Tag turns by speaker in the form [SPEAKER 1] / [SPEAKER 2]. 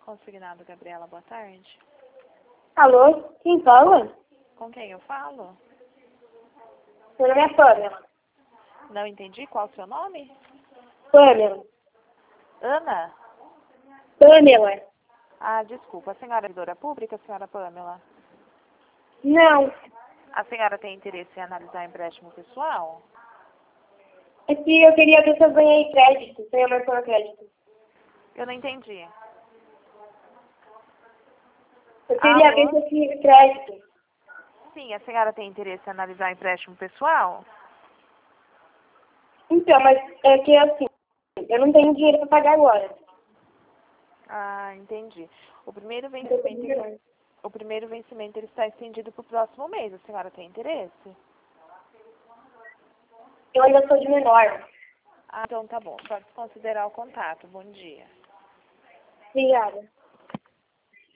[SPEAKER 1] Consignado, Gabriela, boa tarde.
[SPEAKER 2] Alô, quem fala?
[SPEAKER 1] Com quem eu falo?
[SPEAKER 2] Meu nome é Pamela.
[SPEAKER 1] Não entendi, qual o seu nome?
[SPEAKER 2] Pamela.
[SPEAKER 1] Ana?
[SPEAKER 2] Pamela.
[SPEAKER 1] Ah, desculpa, a senhora é servidora pública, senhora Pamela?
[SPEAKER 2] Não,
[SPEAKER 1] A senhora tem interesse em analisar empréstimo pessoal?
[SPEAKER 2] é que eu queria ver se eu ganhei crédito, se eu marcou crédito.
[SPEAKER 1] Eu não entendi.
[SPEAKER 2] Eu queria ver
[SPEAKER 1] Alô?
[SPEAKER 2] se eu tive crédito.
[SPEAKER 1] Sim, a senhora tem interesse em analisar empréstimo pessoal?
[SPEAKER 2] Então, mas é que assim, eu não tenho dinheiro para pagar agora.
[SPEAKER 1] Ah, entendi. O primeiro
[SPEAKER 2] Eu tô
[SPEAKER 1] vencimento,
[SPEAKER 2] precisando.
[SPEAKER 1] ele está estendido para o próximo mês. A senhora tem interesse?
[SPEAKER 2] Eu ainda sou de menor.
[SPEAKER 1] Ah, então tá bom. Pode considerar o contato. Bom dia.
[SPEAKER 2] Obrigada.